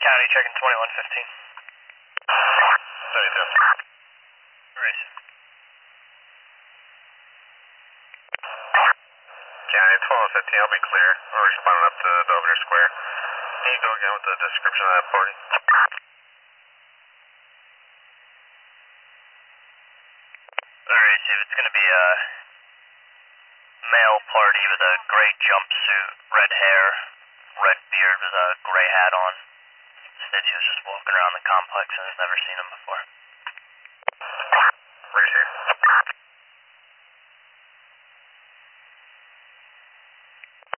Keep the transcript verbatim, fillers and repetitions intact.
County checking twenty-one fifteen. seventy-two. Race. County twenty-one fifteen, I'll be clear. We're responding up to Belvedere Square. Can you go again with the description of that party? Alright, so it's gonna be a male party with a gray jumpsuit, red hair, red beard with a gray hat on. Said he was just walking around the complex and has never seen him before. Race here.